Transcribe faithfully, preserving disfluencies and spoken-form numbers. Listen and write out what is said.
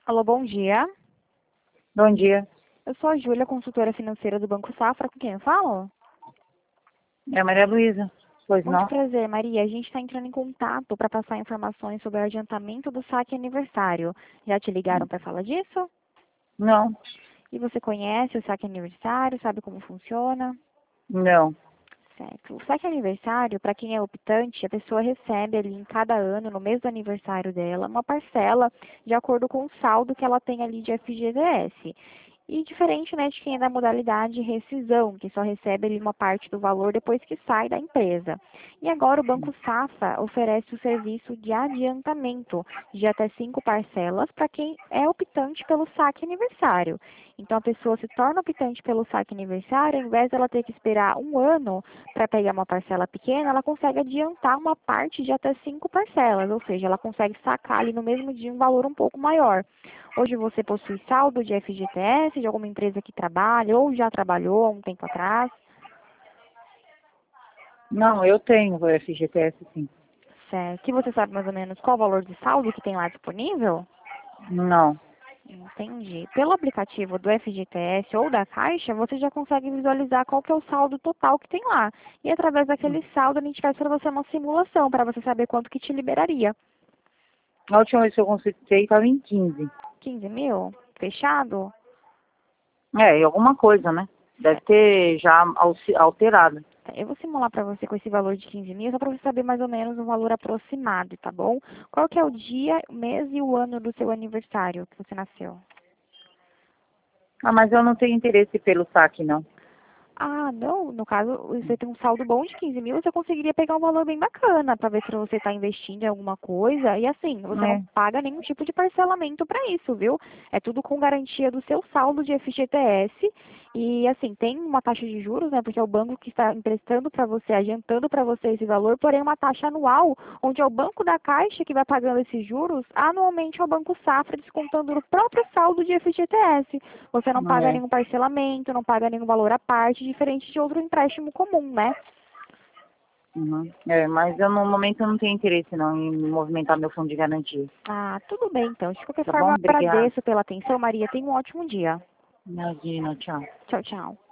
Alô, bom dia. Bom dia. Eu sou a Júlia, consultora financeira do Banco Safra. Com quem eu falo? É a Maria Luísa. Pois Muito não? prazer, Maria. A gente está entrando em contato para passar informações sobre o adiantamento do saque aniversário. Já te ligaram para falar disso? Não. E você conhece o saque aniversário? Sabe como funciona? Não. Certo. O saque aniversário, para quem é optante, a pessoa recebe ali em cada ano, no mês do aniversário dela, uma parcela de acordo com o saldo que ela tem ali de F G T S. E diferente, né, de quem é da modalidade rescisão, que só recebe ali uma parte do valor depois que sai da empresa. E agora o Banco Safra oferece o serviço de adiantamento de até cinco parcelas para quem é optante pelo saque aniversário. Então a pessoa se torna optante pelo saque aniversário, ao invés dela ter que esperar um ano para pegar uma parcela pequena, ela consegue adiantar uma parte de até cinco parcelas, ou seja, ela consegue sacar ali no mesmo dia um valor um pouco maior. Hoje você possui saldo de F G T S de alguma empresa que trabalha ou já trabalhou há um tempo atrás? Não, eu tenho o F G T S, sim. Certo. Que você sabe mais ou menos qual o valor de saldo que tem lá disponível? Não. Entendi. Pelo aplicativo do F G T S ou da Caixa, você já consegue visualizar qual que é o saldo total que tem lá. E através daquele saldo, a gente faz para você uma simulação, para você saber quanto que te liberaria. A última vez que eu consultei estava em quinze. quinze mil? Fechado? É, e alguma coisa, né? Deve ter já alci- alterado. Eu vou simular para você com esse valor de quinze mil, só para você saber mais ou menos um valor aproximado, tá bom? Qual que é o dia, o mês e o ano do seu aniversário que você nasceu? Ah, mas eu não tenho interesse pelo saque, não. Ah, não, no caso, você tem um saldo bom de quinze mil, você conseguiria pegar um valor bem bacana para ver se você está investindo em alguma coisa. E assim, você não É. paga nenhum tipo de parcelamento para isso, viu? É tudo com garantia do seu saldo de F G T S. E assim, tem uma taxa de juros, né? Porque é o banco que está emprestando para você, adiantando para você esse valor, porém uma taxa anual, onde é o banco da Caixa que vai pagando esses juros, anualmente é o Banco Safra descontando no próprio saldo de F G T S. Você não paga É. nenhum parcelamento, não paga nenhum valor à parte, diferente de outro empréstimo comum, né? Uhum. É, mas eu no momento eu não tenho interesse não em movimentar meu fundo de garantia. Ah, tudo bem então. De qualquer Tá forma, bom? eu Obrigada. agradeço pela atenção, Maria. Tenha um ótimo dia. Imagina, tchau. Tchau, tchau.